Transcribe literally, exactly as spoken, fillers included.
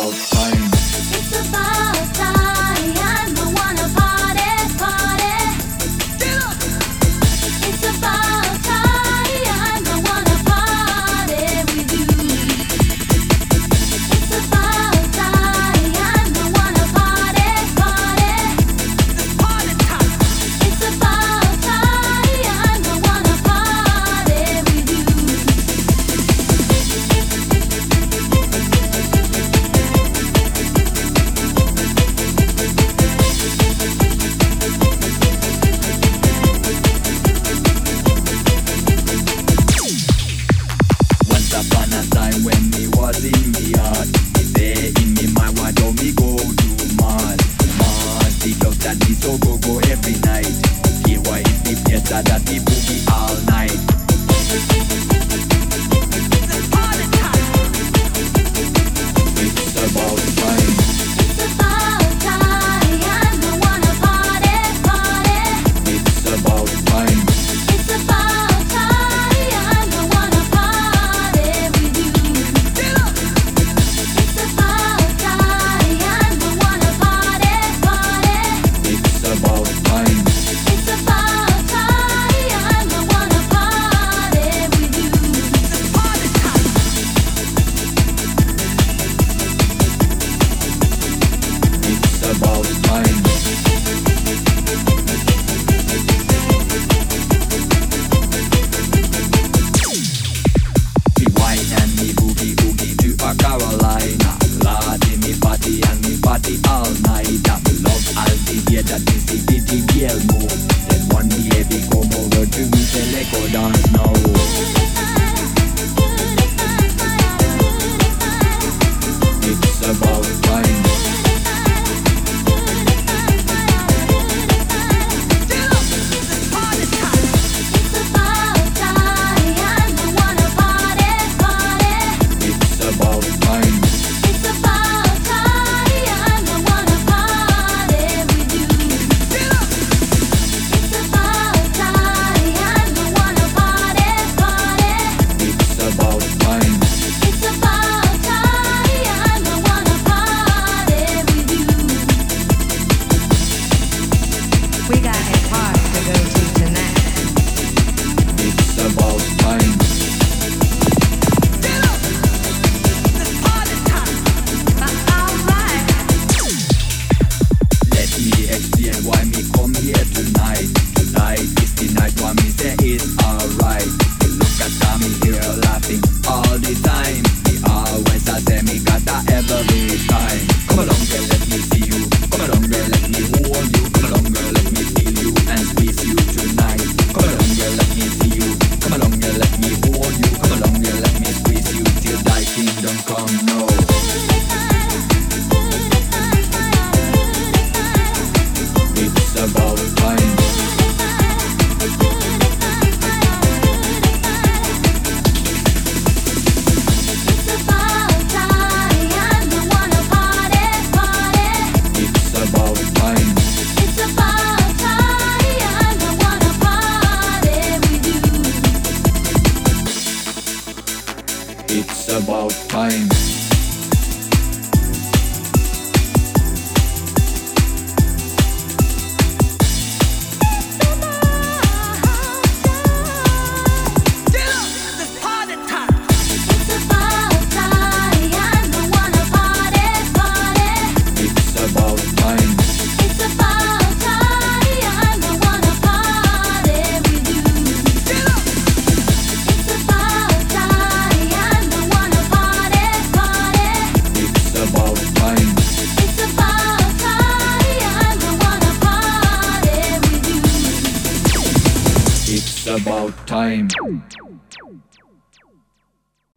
about time. It's about time. I wanna party, party. It's about time. I wanna party with you. It's about time. I wanna party, party. It's about time. I wanna party with you. Once upon a time when me was in the art, me say in me mind why don't me go to Mars? Mars, the club that me so go go every night. Here why it be better that me boogie all night. It's about time. It's about time. I wanna party, party. It's about time. It's about time. I wanna party with you. It's about time. I wanna party, party. It's about time. It's about time. I wanna party with you. It's about time. Me wine and me boogie boogie to a Carolina. Lord in me party and me party all night. I love all the way that me see the the girl move. Then one baby come over to me say let go dance now. It's about time. It's about time. I wanna party, party. It's about time. It's about time. I wanna party with you. It's about time. I wanna party, party. It's about time. It's about time. I wanna party with you. We got a party to go to tonight. It's about time. Alright. Let me explain why me come here tonight. Tonight is the night why me say it's alright. Look at me here laughing all the time. Me always a say me got a every time. Come along girl, let me see you. Come along girl, let me hold you. Come along girl, let me feel you and squeeze you tonight. Come along girl, let me see you. Come along girl, let me hold you. Come along girl, let me squeeze you till thy kingdom come now. It's about time. It's about time. I wanna party, party. It's about time. It's about time. I wanna party with you. It's about time. It's about time. I wanna party, party. It's about time. It's about time. I wanna party with you. It's about time. I wanna party, party. It's about time. It's about time. I wanna party with you. It's about time.